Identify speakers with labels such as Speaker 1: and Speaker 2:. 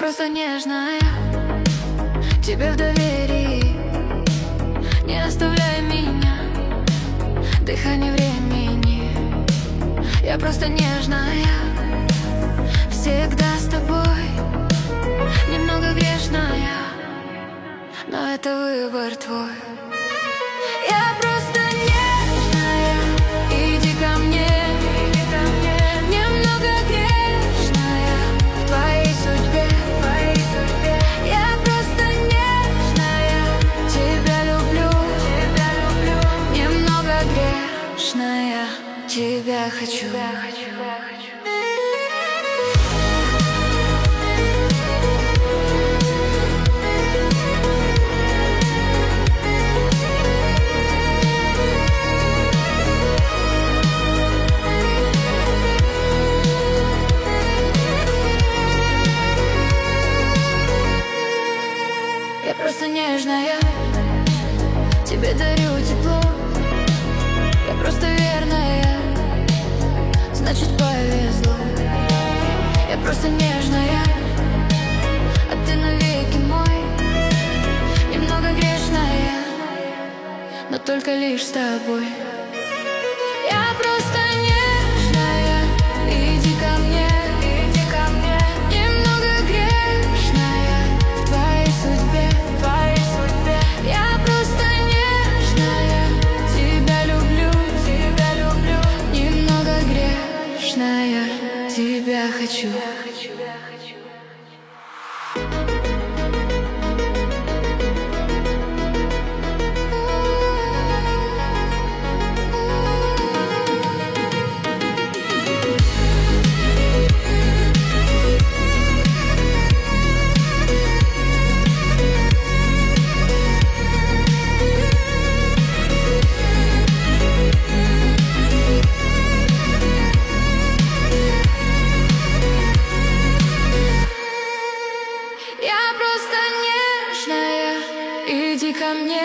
Speaker 1: просто нежная, тебе в доверии. Не оставляй меня, дыхание времени. Я просто нежная, всегда с тобой. Немного грешная, но это выбор твой. Я просто нежная, иди ко мне. Немного грешная в твоей судьбе. Я просто нежная, тебя люблю. Немного грешная, тебя хочу. Я просто нежная, тебе дарю тепло. Я просто верная, значит повезло. Я просто нежная, а ты навеки мой. Немного грешная, но только лишь с тобой. Я просто нежная, иди ко мне. Немного грешная в твоей судьбе. Я просто нежная, тебя люблю. Немного грешная, тебя хочу. Я просто нежная, иди ко мне.